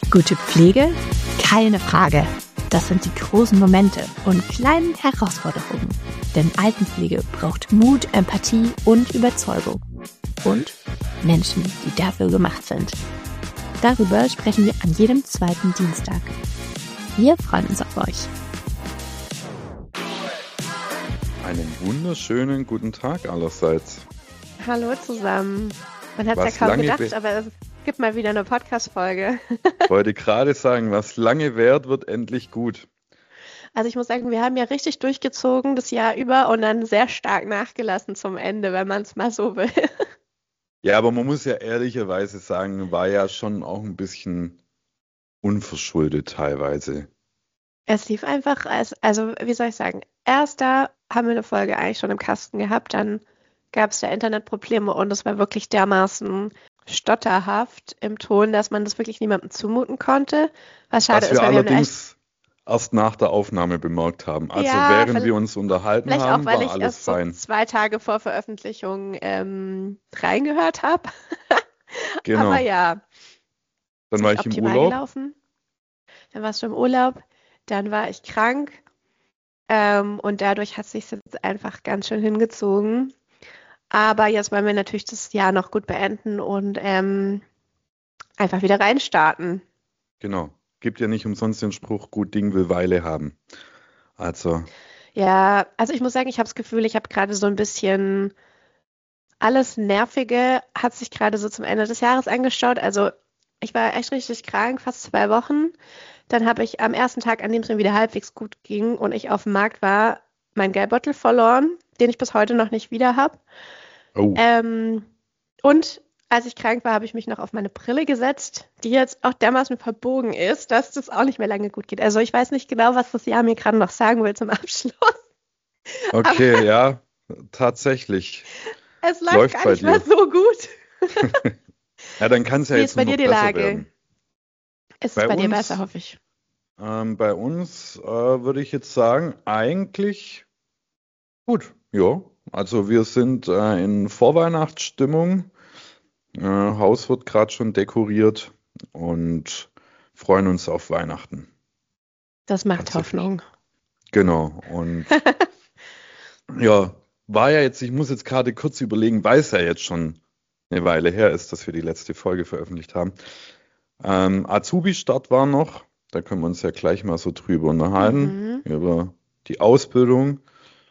Gute Pflege? Keine Frage. Das sind die großen Momente und kleinen Herausforderungen. Denn Altenpflege braucht Mut, Empathie und Überzeugung. Und Menschen, die dafür gemacht sind. Darüber sprechen wir an jedem zweiten Dienstag. Wir freuen uns auf euch. Einen wunderschönen guten Tag allerseits. Hallo zusammen. Man hat es ja kaum gedacht, aber es gibt mal wieder eine Podcast-Folge. Ich wollte gerade sagen, was lange währt, wird endlich gut. Also ich muss sagen, wir haben ja richtig durchgezogen das Jahr über und dann sehr stark nachgelassen zum Ende, wenn man es mal so will. Ja, aber man muss ja ehrlicherweise sagen, war ja schon auch ein bisschen unverschuldet teilweise. Es lief einfach, also wie soll ich sagen, erst da haben wir eine Folge eigentlich schon im Kasten gehabt, dann gab es da Internetprobleme und es war wirklich dermaßen stotterhaft im Ton, dass man das wirklich niemandem zumuten konnte. Was schade Was ist, wir weil wir haben allerdings erst nach der Aufnahme bemerkt haben. Also Ja, während wir uns unterhalten vielleicht haben, auch, weil war ich alles erst so fein. 2 Tage vor Veröffentlichung reingehört habe. Genau. Aber ja, Dann ist war nicht ich im optimal Urlaub. gelaufen. Dann warst du im Urlaub, dann war ich krank und dadurch hat es sich jetzt einfach ganz schön hingezogen. Aber jetzt wollen wir natürlich das Jahr noch gut beenden und einfach wieder reinstarten. Genau. Gibt ja nicht umsonst den Spruch, gut Ding will Weile haben. Also, Ja, also ich muss sagen, ich habe das Gefühl, ich habe gerade so ein bisschen alles Nervige hat sich gerade so zum Ende des Jahres angestaut. Also ich war echt richtig krank, fast 2 Wochen. Dann habe ich am ersten Tag, an dem es mir wieder halbwegs gut ging und ich auf dem Markt war, meinen Geldbeutel verloren, den ich bis heute noch nicht wieder habe. oh, Und als ich krank war, habe ich mich noch auf meine Brille gesetzt, die jetzt auch dermaßen verbogen ist, dass das auch nicht mehr lange gut geht. Also ich weiß nicht genau, was das Jahr mir gerade noch sagen will zum Abschluss. okay, ja, tatsächlich. Es läuft Läuft gar bei nicht mehr dir. so gut. Ja, dann kann es ja Wie jetzt ist bei nur dir noch die besser Lage? werden. Ist es Bei bei dir uns, besser, hoffe ich. bei uns würde ich jetzt sagen, eigentlich gut. Ja, also wir sind in Vorweihnachtsstimmung. Haus wird gerade schon dekoriert und freuen uns auf Weihnachten. Das macht Tatsächlich. Hoffnung. Genau. Und ja, war ja jetzt, ich muss jetzt gerade kurz überlegen, weil es ja jetzt schon eine Weile her ist, dass wir die letzte Folge veröffentlicht haben. Azubi-Start war noch, da können wir uns ja gleich mal so drüber unterhalten, Mhm. über die Ausbildung.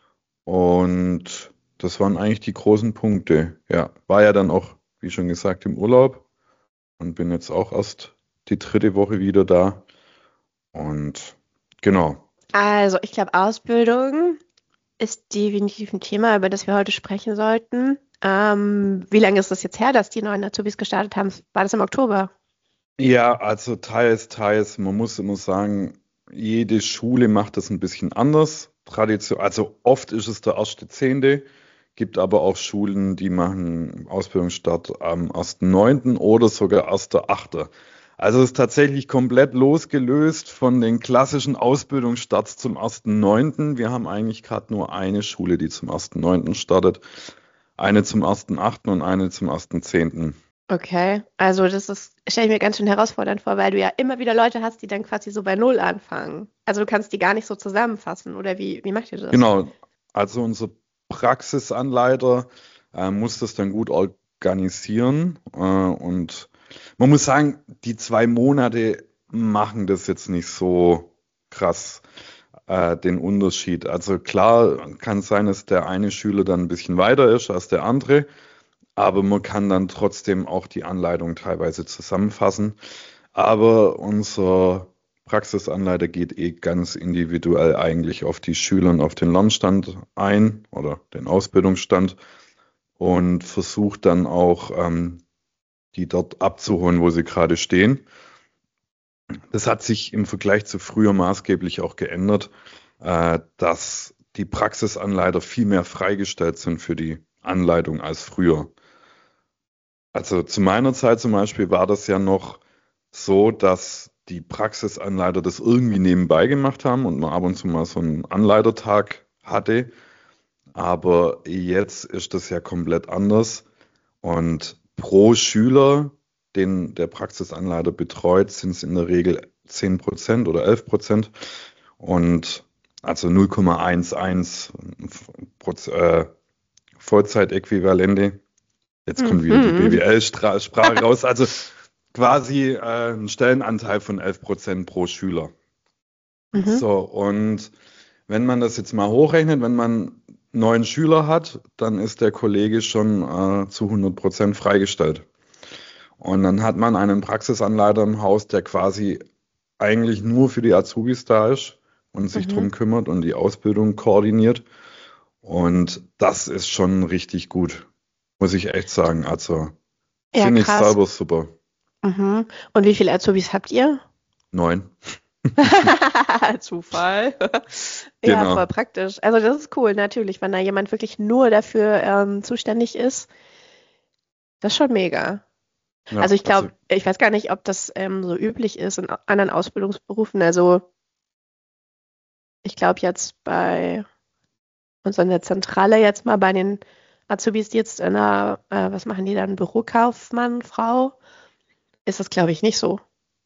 Und das waren eigentlich die großen Punkte. Ja, war ja dann auch, wie schon gesagt, im Urlaub und bin jetzt auch erst die 3. Woche wieder da. Und genau. Also, ich glaube, Ausbildung ist definitiv ein Thema, über das wir heute sprechen sollten. Wie lange ist das jetzt her, dass die neuen Azubis gestartet haben? War das im Oktober? Ja, also teils, teils. Man muss immer sagen, jede Schule macht das ein bisschen anders. Tradition, also oft ist es der 1.10., gibt aber auch Schulen, die machen Ausbildungsstart am 1.9. oder sogar 1.8. Also es ist tatsächlich komplett losgelöst von den klassischen Ausbildungsstarts zum 1.9. Wir haben eigentlich gerade nur eine Schule, die zum 1.9. startet, eine zum 1.8. und eine zum 1.10. Okay, also stelle ich mir ganz schön herausfordernd vor, weil du ja immer wieder Leute hast, die dann quasi so bei Null anfangen. Also du kannst die gar nicht so zusammenfassen, oder wie macht ihr das? Genau, also unser Praxisanleiter muss das dann gut organisieren und man muss sagen, die 2 Monate machen das jetzt nicht so krass den Unterschied. Also klar kann sein, dass der eine Schüler dann ein bisschen weiter ist als der andere, aber man kann dann trotzdem auch die Anleitung teilweise zusammenfassen. Aber unser Praxisanleiter geht ganz individuell eigentlich auf die Schüler und auf den Lernstand ein oder den Ausbildungsstand und versucht dann auch, die dort abzuholen, wo sie gerade stehen. Das hat sich im Vergleich zu früher maßgeblich auch geändert, dass die Praxisanleiter viel mehr freigestellt sind für die Anleitung als früher. Also zu meiner Zeit zum Beispiel war das ja noch so, dass die Praxisanleiter das irgendwie nebenbei gemacht haben und man ab und zu mal so einen Anleitertag hatte. Aber jetzt ist das ja komplett anders. Und pro Schüler den der Praxisanleiter betreut, sind es in der Regel 10% oder 11%. Und also 0,11 Vollzeitäquivalente. Jetzt kommt wieder die BWL-Sprache raus. Also quasi ein Stellenanteil von 11% pro Schüler. So, und wenn man das jetzt mal hochrechnet, wenn man 9 Schüler hat, dann ist der Kollege schon zu 100% freigestellt. Und dann hat man einen Praxisanleiter im Haus, der quasi eigentlich nur für die Azubis da ist und sich drum kümmert und die Ausbildung koordiniert. Und das ist schon richtig gut, muss ich echt sagen. Also Ja, finde ich krass. selber super. Und wie viele Azubis habt ihr? 9. Zufall. Genau. Ja, voll praktisch. Also das ist cool, natürlich, wenn da jemand wirklich nur dafür zuständig ist. Das ist schon mega. Ja, Also ich glaube, ich weiß gar nicht, ob das so üblich ist in anderen Ausbildungsberufen. Also ich glaube jetzt bei uns in der Zentrale jetzt mal bei den Azubis, die jetzt in der, was machen die dann, Bürokaufmann, Frau, ist das, glaube ich, nicht so.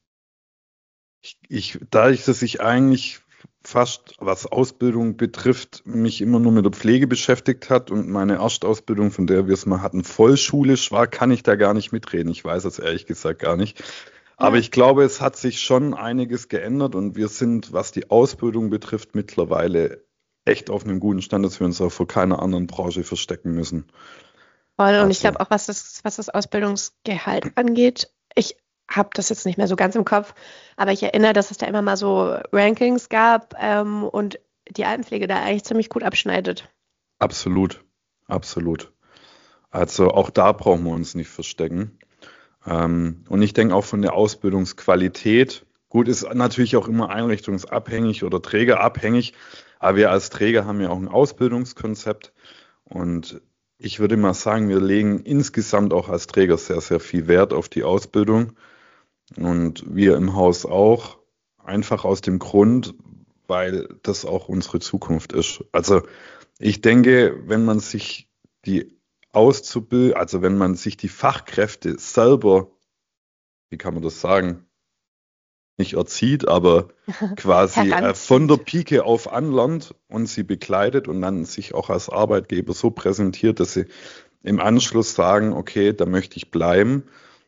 dadurch, dass ich eigentlich fast, was Ausbildung betrifft, mich immer nur mit der Pflege beschäftigt hat und meine Erstausbildung, von der wir es mal hatten, vollschulisch war, kann ich da gar nicht mitreden. Ich weiß es ehrlich gesagt gar nicht. Aber ich glaube, es hat sich schon einiges geändert und wir sind, was die Ausbildung betrifft, mittlerweile echt auf einem guten Stand, dass wir uns auch vor keiner anderen Branche verstecken müssen. Voll. Und ich Also, glaube auch, was das Ausbildungsgehalt angeht, ich habe das jetzt nicht mehr so ganz im Kopf, aber ich erinnere, dass es da immer mal so Rankings gab und die Altenpflege da eigentlich ziemlich gut abschneidet. absolut, absolut. Also auch da brauchen wir uns nicht verstecken. Und ich denke auch von der Ausbildungsqualität, gut, ist natürlich auch immer einrichtungsabhängig oder trägerabhängig, aber wir als Träger haben ja auch ein Ausbildungskonzept und ich würde mal sagen, wir legen insgesamt auch als Träger sehr, sehr viel Wert auf die Ausbildung und wir im Haus auch, einfach aus dem Grund, weil das auch unsere Zukunft ist. Also ich denke, wenn man sich die also wenn man sich die Fachkräfte selber, wie kann man das sagen, nicht erzieht, aber quasi von der Heranzieht. Pike auf anlernt und sie begleitet und dann sich auch als Arbeitgeber so präsentiert, dass sie im Anschluss sagen, okay, da möchte ich bleiben,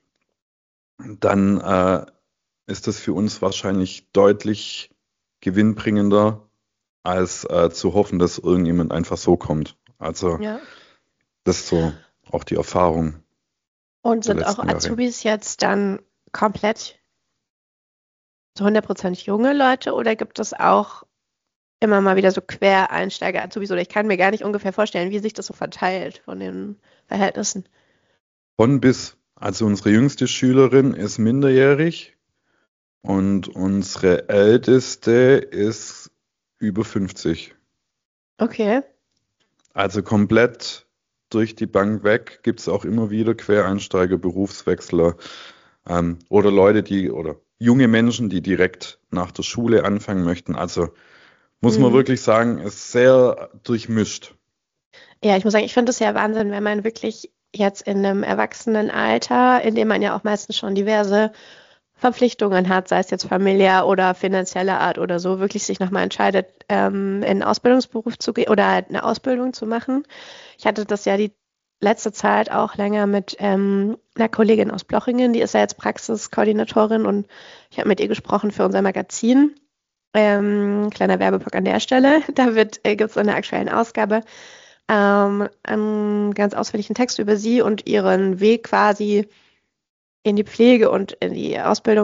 dann ist das für uns wahrscheinlich deutlich gewinnbringender, als zu hoffen, dass irgendjemand einfach so kommt. Also Ja. das ist so auch die Erfahrung Und der sind auch letzten Jahre. Azubis jetzt dann komplett zu 100% junge Leute oder gibt es auch immer mal wieder so Quereinsteiger, Azubis? Oder ich kann mir gar nicht ungefähr vorstellen, wie sich das so verteilt von den Verhältnissen. Von bis, also unsere jüngste Schülerin ist minderjährig und unsere älteste ist über 50. Okay. Also komplett durch die Bank weg gibt es auch immer wieder Quereinsteiger, Berufswechsler oder Leute, oder junge Menschen, die direkt nach der Schule anfangen möchten. Also muss man wirklich sagen, ist sehr durchmischt. Ja, ich muss sagen, ich finde es ja Wahnsinn, wenn man wirklich jetzt in einem Erwachsenenalter, in dem man ja auch meistens schon diverse Verpflichtungen hat, sei es jetzt familiär oder finanzieller Art oder so, wirklich sich nochmal entscheidet, in einen Ausbildungsberuf zu gehen oder halt eine Ausbildung zu machen. Ich hatte das ja die letzte Zeit auch länger mit einer Kollegin aus Blochingen, die ist ja jetzt Praxiskoordinatorin und ich habe mit ihr gesprochen für unser Magazin. Kleiner Werbeblock an der Stelle. Da gibt es in der aktuellen Ausgabe einen ganz ausführlichen Text über sie und ihren Weg quasi in die Pflege und in die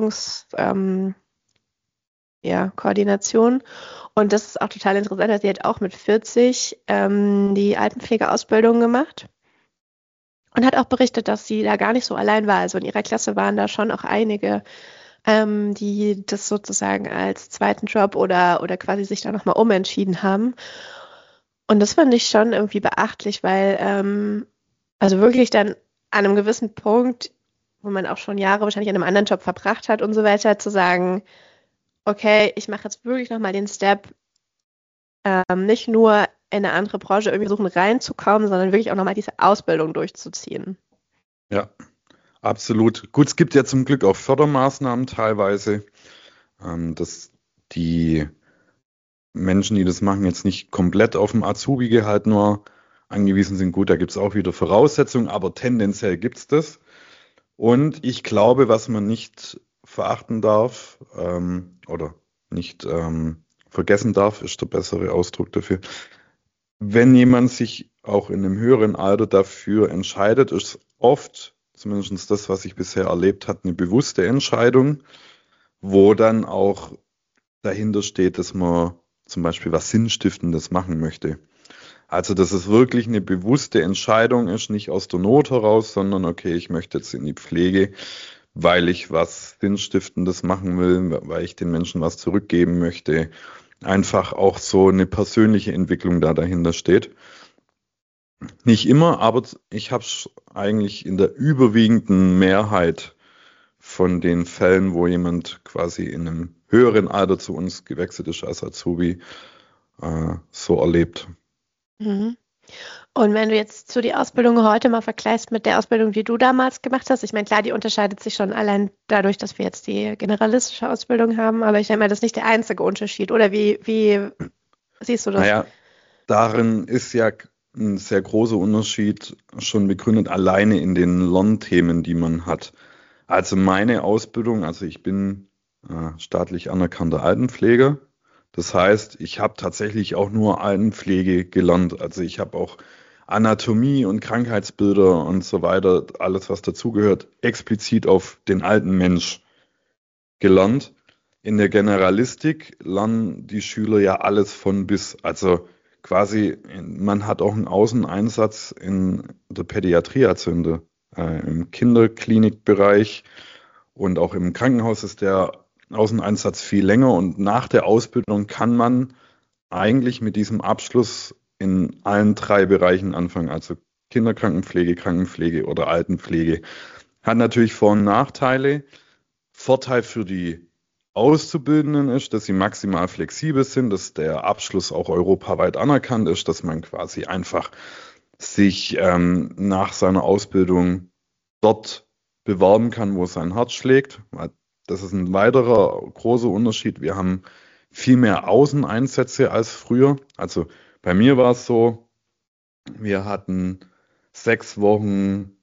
Koordination. Und das ist auch total interessant, dass sie hat auch mit 40 die Altenpflegeausbildung gemacht und hat auch berichtet, dass sie da gar nicht so allein war. Also in ihrer Klasse waren da schon auch einige, die das sozusagen als zweiten Job oder quasi sich da nochmal umentschieden haben. Und das fand ich schon irgendwie beachtlich, weil also wirklich dann an einem gewissen Punkt, wo man auch schon Jahre wahrscheinlich in einem anderen Job verbracht hat und so weiter, zu sagen, okay, ich mache jetzt wirklich nochmal den Step, nicht nur in eine andere Branche irgendwie versuchen reinzukommen, sondern wirklich auch nochmal diese Ausbildung durchzuziehen. Ja, Absolut. Gut, es gibt ja zum Glück auch Fördermaßnahmen teilweise, dass die Menschen, die das machen, jetzt nicht komplett auf dem Azubi-Gehalt nur angewiesen sind. Gut, da gibt es auch wieder Voraussetzungen, aber tendenziell gibt es das. Und ich glaube, was man nicht verachten darf oder nicht vergessen darf, ist der bessere Ausdruck dafür. Wenn jemand sich auch in einem höheren Alter dafür entscheidet, ist oft, zumindest das, was ich bisher erlebt habe, eine bewusste Entscheidung, wo dann auch dahinter steht, dass man zum Beispiel was Sinnstiftendes machen möchte. Also, dass es wirklich eine bewusste Entscheidung ist, nicht aus der Not heraus, sondern okay, ich möchte jetzt in die Pflege, weil ich was Sinnstiftendes machen will, weil ich den Menschen was zurückgeben möchte. Einfach auch so eine persönliche Entwicklung da dahinter steht. Nicht immer, aber ich habe es eigentlich in der überwiegenden Mehrheit von den Fällen, wo jemand quasi in einem höheren Alter zu uns gewechselt ist als Azubi, so erlebt. Mhm. Und wenn du jetzt so die Ausbildung heute mal vergleichst mit der Ausbildung, die du damals gemacht hast, ich meine, klar, die unterscheidet sich schon allein dadurch, dass wir jetzt die generalistische Ausbildung haben, aber ich denke mal, das ist nicht der einzige Unterschied. Oder wie siehst du das? Naja, darin ist ja ein sehr großer Unterschied schon begründet, alleine in den Lernthemen, die man hat. Also meine Ausbildung, also ich bin staatlich anerkannter Altenpfleger. Das heißt, ich habe tatsächlich auch nur Altenpflege gelernt. Also ich habe auch Anatomie und Krankheitsbilder und so weiter, alles was dazugehört, explizit auf den alten Mensch gelernt. In der Generalistik lernen die Schüler ja alles von bis. Also quasi, man hat auch einen Außeneinsatz in der Pädiatrie, also im Kinderklinikbereich und auch im Krankenhaus ist der Außeneinsatz viel länger und nach der Ausbildung kann man eigentlich mit diesem Abschluss in allen 3 Bereichen anfangen, also Kinderkrankenpflege, Krankenpflege oder Altenpflege. Hat natürlich Vor- und Nachteile. Vorteil für die Auszubildenden ist, dass sie maximal flexibel sind, dass der Abschluss auch europaweit anerkannt ist, dass man quasi einfach sich nach seiner Ausbildung dort bewerben kann, wo sein Herz schlägt. Das ist ein weiterer großer Unterschied. Wir haben viel mehr Außeneinsätze als früher. Also bei mir war es so, wir hatten 6 Wochen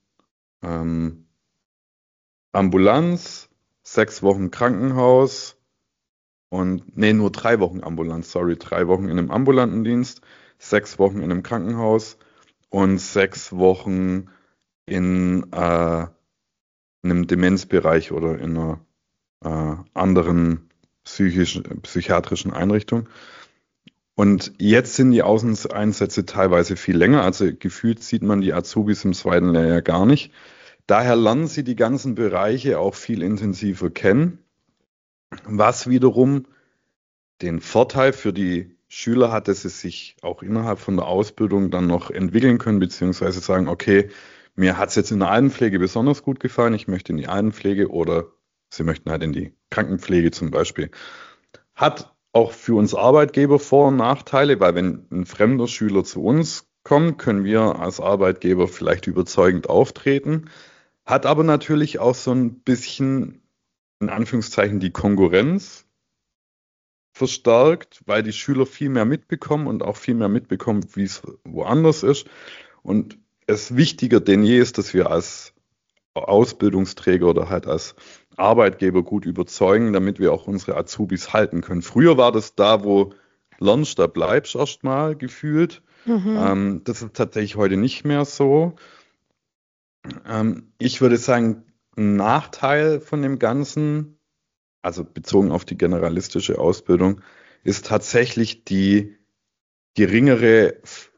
Ambulanz, 6 Wochen Krankenhaus und nur 3 Wochen Ambulanz, 3 Wochen in einem ambulanten Dienst, 6 Wochen in einem Krankenhaus und 6 Wochen in einem Demenzbereich oder in einer anderen psychiatrischen Einrichtung. Und jetzt sind die Außeneinsätze teilweise viel länger, also gefühlt sieht man die Azubis im 2. Lehrjahr gar nicht. Daher lernen sie die ganzen Bereiche auch viel intensiver kennen, was wiederum den Vorteil für die Schüler hat, dass sie sich auch innerhalb von der Ausbildung dann noch entwickeln können, beziehungsweise sagen, okay, mir hat es jetzt in der Altenpflege besonders gut gefallen, ich möchte in die Altenpflege oder sie möchten halt in die Krankenpflege zum Beispiel. Hat auch für uns Arbeitgeber Vor- und Nachteile, weil wenn ein fremder Schüler zu uns kommt, können wir als Arbeitgeber vielleicht überzeugend auftreten. Hat aber natürlich auch so ein bisschen, in Anführungszeichen, die Konkurrenz verstärkt, weil die Schüler viel mehr mitbekommen und auch viel mehr mitbekommen, wie es woanders ist. Und es wichtiger denn je ist, dass wir als Ausbildungsträger oder halt als Arbeitgeber gut überzeugen, damit wir auch unsere Azubis halten können. Früher war das da, wo lernst, da bleibst erstmal gefühlt. Das ist tatsächlich heute nicht mehr so. Ich würde sagen, ein Nachteil von dem Ganzen, also bezogen auf die generalistische Ausbildung, ist tatsächlich die geringere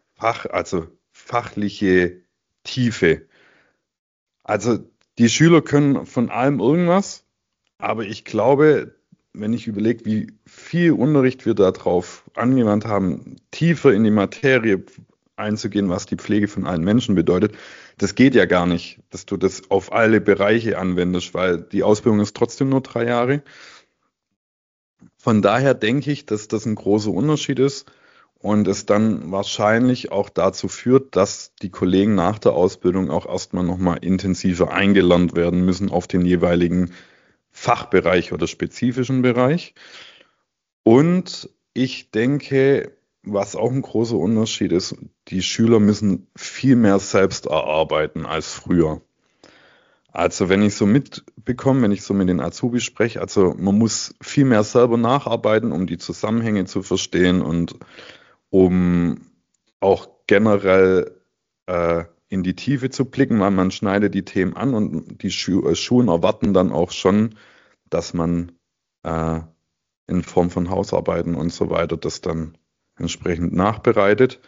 fachliche Tiefe. Also die Schüler können von allem irgendwas, aber ich glaube, wenn ich überlege, wie viel Unterricht wir darauf angewandt haben, tiefer in die Materie einzugehen, was die Pflege von allen Menschen bedeutet, das geht ja gar nicht, dass du das auf alle Bereiche anwendest, weil die Ausbildung ist trotzdem nur 3 Jahre. Von daher denke ich, dass das ein großer Unterschied ist und es dann wahrscheinlich auch dazu führt, dass die Kollegen nach der Ausbildung auch erstmal nochmal intensiver eingelernt werden müssen auf den jeweiligen Fachbereich oder spezifischen Bereich. Und ich denke, was auch ein großer Unterschied ist, die Schüler müssen viel mehr selbst erarbeiten als früher. Also wenn ich so mitbekomme, wenn ich so mit den Azubis spreche, also man muss viel mehr selber nacharbeiten, um die Zusammenhänge zu verstehen und um auch generell in die Tiefe zu blicken, weil man schneidet die Themen an und die Schulen erwarten dann auch schon, dass man in Form von Hausarbeiten und so weiter das dann entsprechend nachbereitet.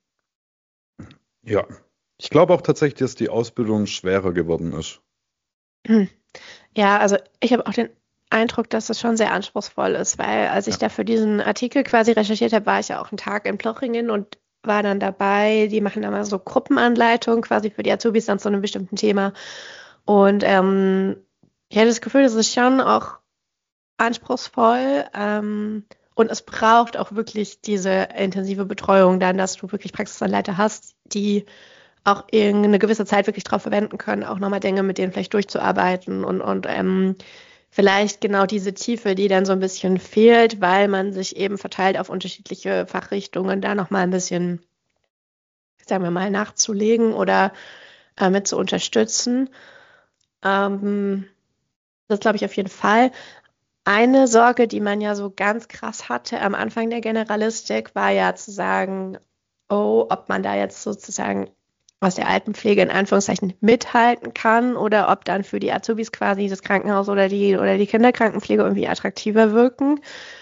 Ja, ich glaube auch tatsächlich, dass die Ausbildung schwerer geworden ist. Ja, also ich habe auch den Eindruck, dass es schon sehr anspruchsvoll ist, weil als ich Ja. da für diesen Artikel quasi recherchiert habe, war ich ja auch einen Tag in Plochingen und war dann dabei. Die machen da mal so Gruppenanleitungen quasi für die Azubis dann zu einem bestimmten Thema. Und ich hatte das Gefühl, das ist schon auch anspruchsvoll. Und es braucht auch wirklich diese intensive Betreuung dann, dass du wirklich Praxisanleiter hast, die auch irgendeine gewisse Zeit wirklich drauf verwenden können, auch nochmal Dinge mit denen vielleicht durchzuarbeiten und vielleicht genau diese Tiefe, die dann so ein bisschen fehlt, weil man sich eben verteilt auf unterschiedliche Fachrichtungen, da nochmal ein bisschen, sagen wir mal, nachzulegen oder mit zu unterstützen. Das glaube ich auf jeden Fall. Eine Sorge, die man ja so ganz krass hatte am Anfang der Generalistik, war ja zu sagen, oh, ob man da jetzt sozusagen aus der Altenpflege in Anführungszeichen mithalten kann oder ob dann für die Azubis quasi das Krankenhaus oder die Kinderkrankenpflege irgendwie attraktiver wirken.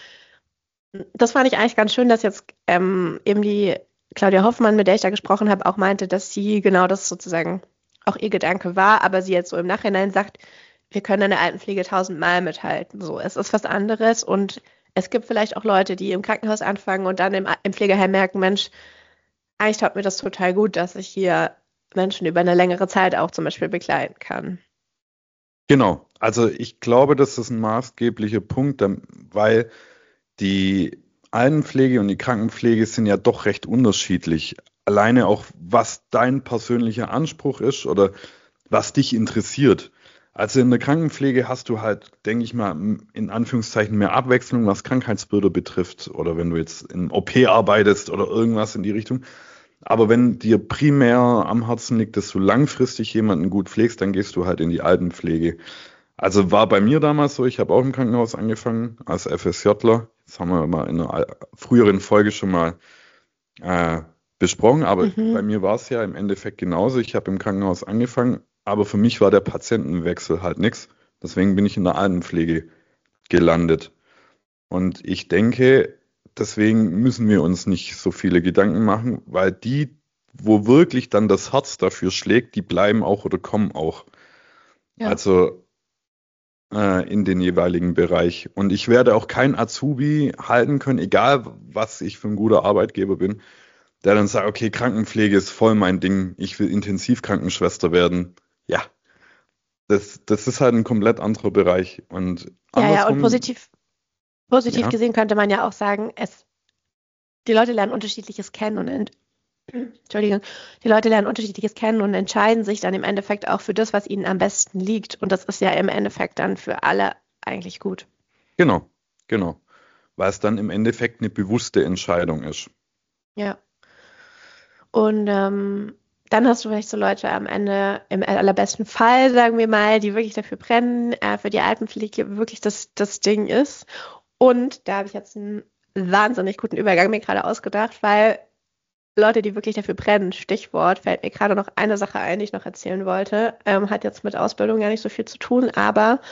Das fand ich eigentlich ganz schön, dass jetzt eben die Claudia Hoffmann, mit der ich da gesprochen habe, auch meinte, dass sie genau das sozusagen auch ihr Gedanke war, aber sie jetzt so im Nachhinein sagt, wir können in der Altenpflege 1000-mal mithalten. So, es ist was anderes und es gibt vielleicht auch Leute, die im Krankenhaus anfangen und dann im Pflegeheim merken, Mensch, eigentlich tut mir das total gut, dass ich hier Menschen über eine längere Zeit auch zum Beispiel begleiten kann. Genau, also ich glaube, das ist ein maßgeblicher Punkt, weil die Altenpflege und die Krankenpflege sind ja doch recht unterschiedlich. Alleine auch, was dein persönlicher Anspruch ist oder was dich interessiert. Also in der Krankenpflege hast du halt, denke ich mal, in Anführungszeichen mehr Abwechslung, was Krankheitsbilder betrifft oder wenn du jetzt in OP arbeitest oder irgendwas in die Richtung. Aber wenn dir primär am Herzen liegt, dass du langfristig jemanden gut pflegst, dann gehst du halt in die Altenpflege. Also war bei mir damals so, ich habe auch im Krankenhaus angefangen als FSJler. Das haben wir mal in einer früheren Folge schon mal besprochen, aber bei mir war es ja im Endeffekt genauso. Ich habe im Krankenhaus angefangen, aber für mich war der Patientenwechsel halt nichts. Deswegen bin ich in der Altenpflege gelandet. Und ich denke, deswegen müssen wir uns nicht so viele Gedanken machen, weil die, wo wirklich dann das Herz dafür schlägt, die bleiben auch oder kommen auch. Ja. Also in den jeweiligen Bereich. Und ich werde auch kein Azubi halten können, egal was ich für ein guter Arbeitgeber bin, der dann sagt, okay, Krankenpflege ist voll mein Ding, ich will Intensivkrankenschwester werden. Ja, das ist halt ein komplett anderer Bereich. Und Ja, und andersrum, positiv ja, gesehen könnte man ja auch sagen, die Leute lernen Unterschiedliches kennen und Entschuldigung, die Leute lernen Unterschiedliches kennen und entscheiden sich dann im Endeffekt auch für das, was ihnen am besten liegt. Und das ist ja im Endeffekt dann für alle eigentlich gut. genau, weil es dann im Endeffekt eine bewusste Entscheidung ist. Ja. Und dann hast du vielleicht so Leute am Ende, im allerbesten Fall, sagen wir mal, die wirklich dafür brennen, für die Altenpflege wirklich das Ding ist. Und da habe ich jetzt einen wahnsinnig guten Übergang mir gerade ausgedacht, weil Leute, die wirklich dafür brennen, Stichwort, fällt mir gerade noch eine Sache ein, die ich noch erzählen wollte. Hat jetzt mit Ausbildung gar nicht so viel zu tun, aber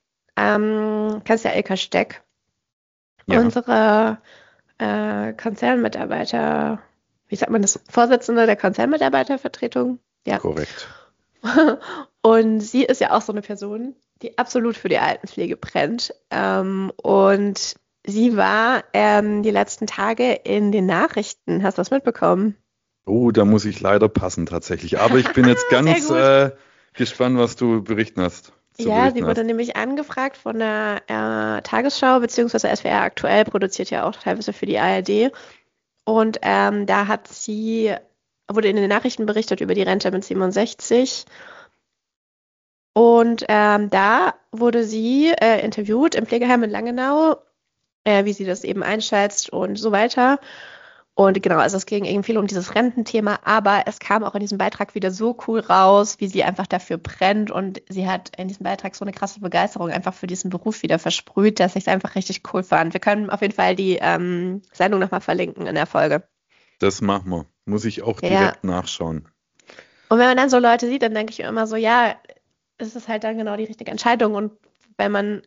kennst ja Ilka Steck, Ja, unsere Konzernmitarbeiter, wie sagt man das, Vorsitzende der Konzernmitarbeitervertretung? Ja. korrekt. Und sie ist ja auch so eine Person, die absolut für die Altenpflege brennt. Und sie war die letzten Tage in den Nachrichten. Hast du das mitbekommen? Oh, da muss ich leider passen tatsächlich. Aber ich bin jetzt ganz Sehr gespannt, was du berichten hast. Ja, sie wurde nämlich angefragt von der Tagesschau, beziehungsweise SWR aktuell, produziert ja auch teilweise für die ARD. Und da wurde in den Nachrichten berichtet über die Rente mit 67. Und da wurde sie interviewt im Pflegeheim in Langenau, wie sie das eben einschätzt und so weiter. Und genau, also es ging irgendwie viel um dieses Rententhema, aber es kam auch in diesem Beitrag wieder so cool raus, wie sie einfach dafür brennt. Und sie hat in diesem Beitrag so eine krasse Begeisterung einfach für diesen Beruf wieder versprüht, dass ich es einfach richtig cool fand. Wir können auf jeden Fall die Sendung nochmal verlinken in der Folge. Das machen wir. Muss ich auch Ja. direkt nachschauen. Und wenn man dann so Leute sieht, dann denke ich mir immer so, ja, es ist halt dann genau die richtige Entscheidung. Und wenn man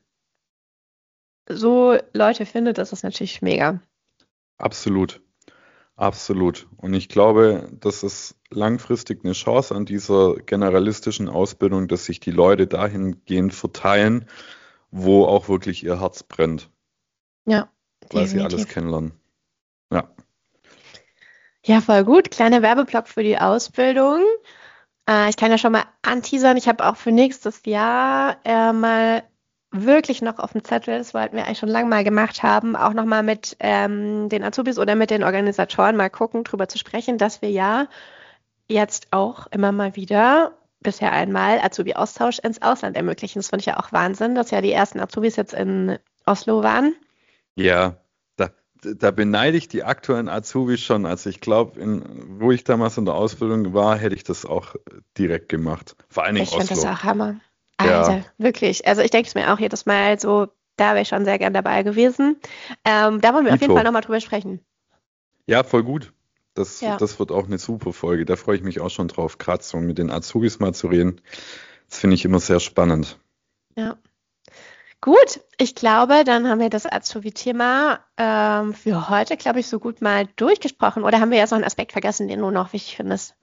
so Leute findet, ist das natürlich mega. Absolut. Absolut. Und ich glaube, das ist langfristig eine Chance an dieser generalistischen Ausbildung, dass sich die Leute dahingehend verteilen, wo auch wirklich ihr Herz brennt, Ja, weil sie alles definitiv. kennenlernen. Ja, Ja, voll gut. Kleiner Werbeblock für die Ausbildung. Ich kann ja schon mal anteasern. Ich habe auch für nächstes Jahr mal wirklich noch auf dem Zettel, das wollten wir eigentlich schon lange mal gemacht haben, auch nochmal mit den Azubis oder mit den Organisatoren mal gucken, drüber zu sprechen, dass wir ja jetzt auch immer mal wieder, bisher einmal, Azubi-Austausch ins Ausland ermöglichen. Das finde ich ja auch Wahnsinn, dass ja die ersten Azubis jetzt in Oslo waren. ja, da beneide ich die aktuellen Azubis schon. Also ich glaube, wo ich damals in der Ausbildung war, hätte ich das auch direkt gemacht. Vor allen Dingen Ich finde das Oslo. auch Hammer. Ja. Alter, wirklich. Also ich denke es mir auch jedes Mal so, da wäre ich schon sehr gern dabei gewesen. Da wollen wir auf jeden Dito. Fall nochmal drüber sprechen. Ja, voll gut. Ja. Das wird auch eine super Folge. Da freue ich mich auch schon drauf, gerade so mit den Azubis mal zu reden. Das finde ich immer sehr spannend. Ja. Gut, ich glaube, dann haben wir das Azubi-Thema für heute, glaube ich, so gut mal durchgesprochen. Oder haben wir jetzt noch einen Aspekt vergessen, den du noch wichtig findest?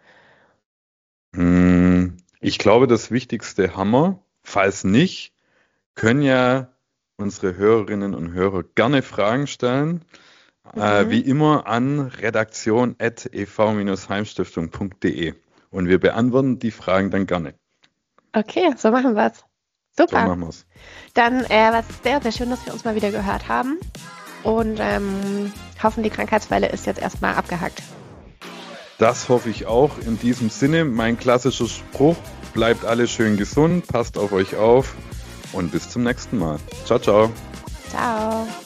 Ich glaube, das Wichtigste haben wir. Falls nicht, können ja unsere Hörerinnen und Hörer gerne Fragen stellen. Wie immer an redaktion@ev-heimstiftung.de. Und wir beantworten die Fragen dann gerne. Okay, so machen wir es. So Super. machen wir es. Dann war es sehr, sehr schön, dass wir uns mal wieder gehört haben. Und hoffen, die Krankheitswelle ist jetzt erstmal abgehakt. Das hoffe ich auch. In diesem Sinne, mein klassischer Spruch, bleibt alle schön gesund, passt auf euch auf und bis zum nächsten Mal. Ciao, ciao. Ciao.